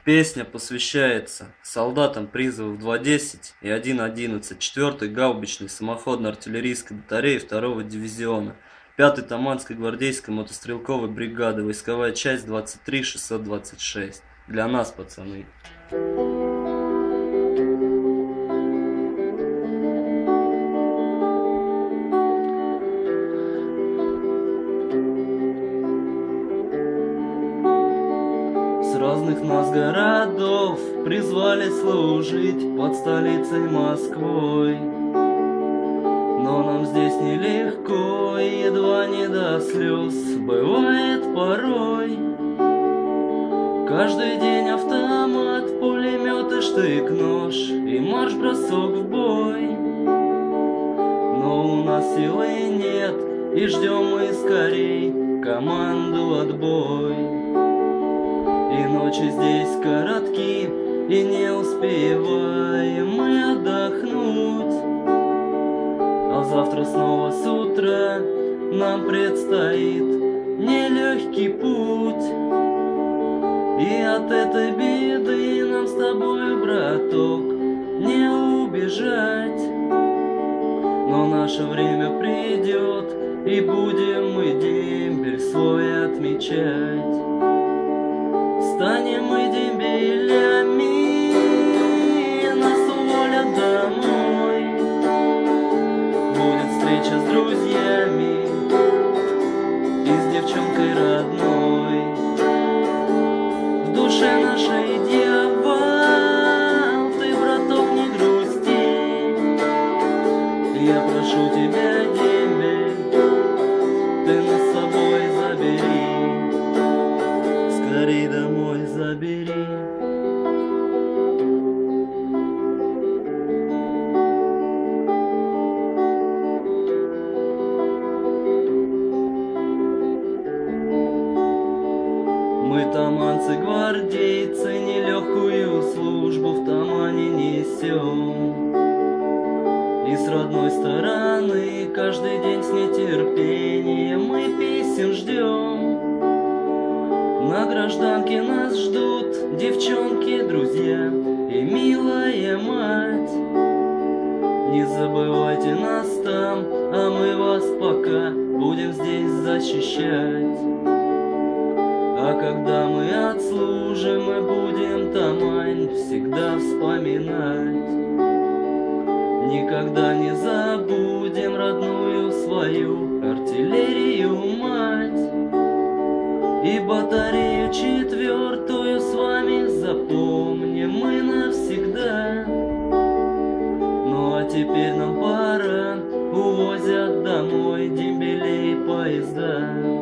Песня посвящается солдатам призывов 2.10 и 1.11 4-й гаубичной самоходно-артиллерийской батареи 2-го дивизиона 5-й Таманской гвардейской мотострелковой бригады, войсковая часть 23626. Для нас, пацаны. С разных нас городов призвали служить под столицей Москвой. Но нам здесь нелегко и едва не до слез бывает порой. Каждый день автомат, пулемет и штык-нож и марш-бросок в бой. Но у нас силы нет и ждем мы скорей команду отбой. И ночи здесь коротки, и не успеваем мы отдохнуть. А завтра снова с утра нам предстоит нелегкий путь. И от этой беды нам с тобой, браток, не убежать. Но наше время придет, и будем мы дембель свой отмечать. Станем мы дембелями, нас уволят домой. Будет встреча с друзьями и с девчонкой родной. В душе нашей дьявол, ты, браток, не грусти. Я прошу тебя, дембель, ты нас с собой забери. Скорей домой забери. Мы таманцы-гвардейцы, нелегкую службу в Тамане несем. И с родной стороны каждый день с нетерпением мы писем ждем. На гражданке нас ждут девчонки, друзья и милая мать. Не забывайте нас там, а мы вас пока будем здесь защищать. А когда мы отслужим, мы будем Тамань всегда вспоминать. Никогда не забудем родную свою артиллерию мать. И батарею 4-ю с вами запомним мы навсегда. Ну а теперь нам пора, увозят домой дембелей поезда.